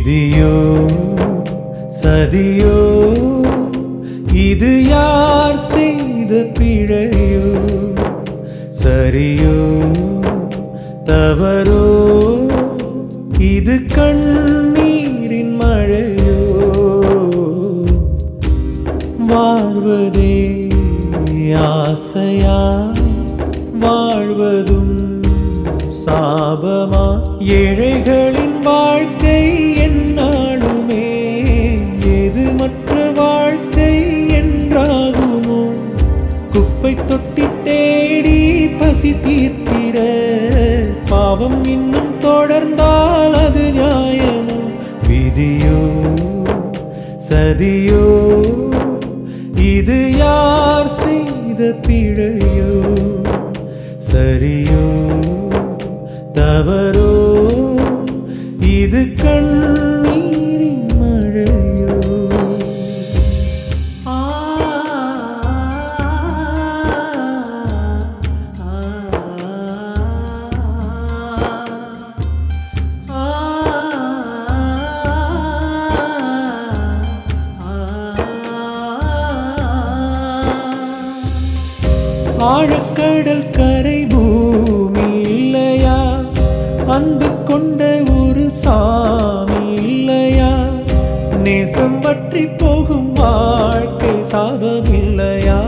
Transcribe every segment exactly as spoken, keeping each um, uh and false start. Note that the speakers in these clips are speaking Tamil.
விதியோ சதியோ இது யார் செய்த பிழையோ சரியோ தவறோ இது கண்ணீரின் மழையோ வாழ்வதே ஆசையா வாழ்வதும் சாபமா ஏழைகளின் வாழ்க்கை என்னாலுமே எது மற்ற வாழ்க்கை என்றாகுமோ குப்பை தொட்டி தேடி பசி தீர்க்கிற பாவம் இன்னும் தொடர்ந்தால் அது நியாயமோ விதியோ சதியோ இது யார் செய்த பிழையோ சரியோ தவறோ இது கண்ணீரின் மழையோ ஆ ஆழக்கடல் கரை பூமி இல்லையா அன்பு கொண்ட ஒரு சாமி இல்லையா நேசம் வற்றி போகும் வாழ்க்கை சாபம் இல்லையா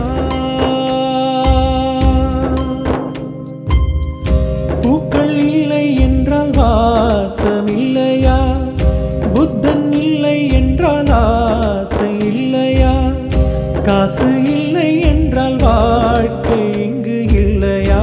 பூக்கள் இல்லை என்றால் வாசம் இல்லையா புத்தன் இல்லை என்றால் ஆசை இல்லையா காசு இல்லை என்றால் வாழ்க்கை இங்கு இல்லையா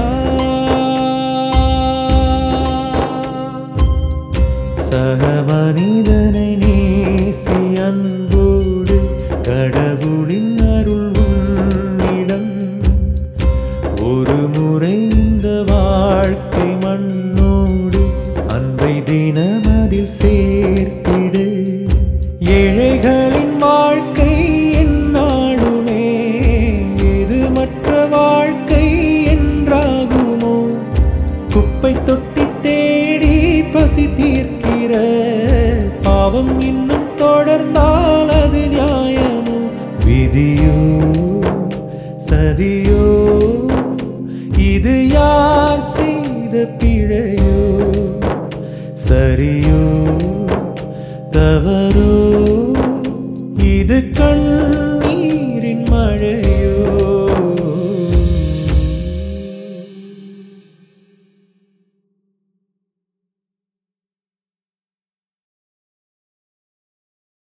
சக மனிதனை நேசி அன்போடு கடவுளின் அருள் உன்னிடம் ஒரு முறை இந்த வாழ்க்கை மண்ணோடு அன்பை தினமதில் சேர்த்திடு ஏழைகளின் வாழ்க்கை என்னாலுமே எது மற்ற வாழ்க்கை என்றாகுமோ குப்பை தொட்டி தேடி பசி தீர்க்கிற பாவம் இன்னும் தொடர்ந்தால் அது நியாயமோ விதியோ சதியோ இது யார் செய்த பிழையோ சரியோ தவறோ